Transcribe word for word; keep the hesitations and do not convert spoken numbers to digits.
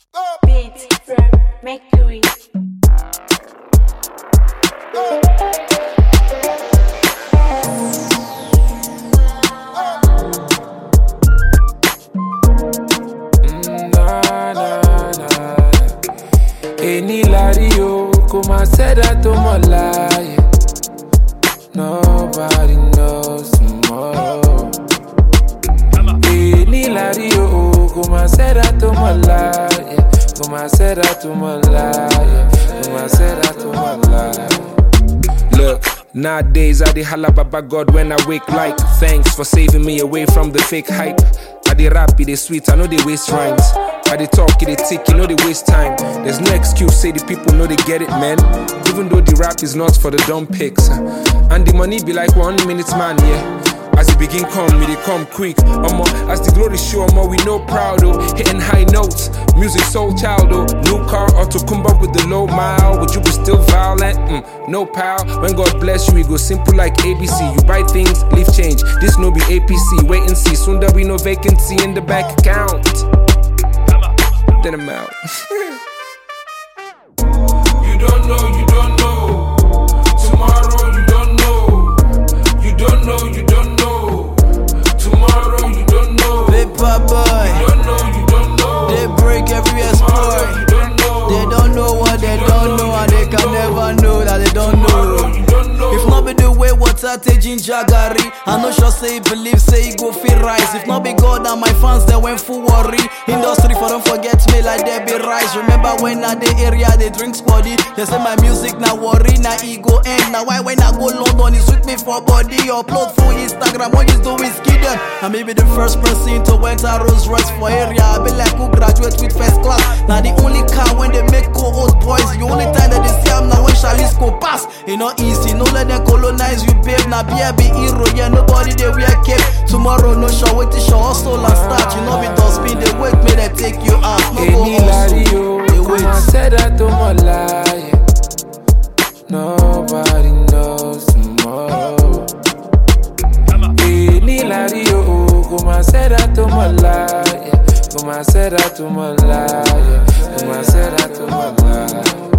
Beats from Mercury. Any lario, come and say that to my lie. Nobody knows tomorrow. Any lario, come and say that to my lie. Come and say that to my lie. Come and say that to my lie. Look. Nowadays, I dey holla baba God when I wake like thanks for saving me away from the fake hype. I dey rap, it dey sweet, I know they waste rhymes. I dey talk, it dey tick, you know they waste time. There's no excuse, say the people know they get it, man. Even though the rap is not for the dumb pics. And the money be like one minute man, yeah. As it begin come, me they come quick. Omo, as the glory show, omo, we no proud oh. Hitting high notes, music soul child oh. New car or to come up with the low mile. Would you be still violent? Mm, no pal. When God bless you, we go simple like A B C. You buy things, leave change. This no be A P C. Wait and see. Soon there be no vacancy in the bank account. Then I'm out. You don't know, you don't know. Tomorrow you don't know. You don't know, you don't know. Tomorrow you don't know. Paper boy. You don't know, you don't know. They break every exploit. You don't know. They don't know what they don't know, and they can never know that they don't know. If not be the way water taking jaggery, I know sure say he believe, say he go feel rise. If not be God and my fans, they went full worry. Industry for them forget me like they be rise. Remember when at the area they drink spotty. They say my music now worry, now ego end. Now why when I go London, it's with me for body. Upload through Instagram, what is doing skidden. I may be the first person to enter Rolls Royce for area. I be like who graduate with first class. Now the only car when they make co-host boys. The only time that they see I'm now when Charlize go pass. It not easy, no let them colonize you, babe. Now be a be hero, yeah, nobody they wear cape. Tomorrow no show, wait to show hustle and start. You know me don't spin, they wake me, they take you out. No go hustle, they wait. I said that to my lie. Nobody knows tomorrow. Any lario, come and say that to my lie. Come and say that to my lie. Come and say that to my lie.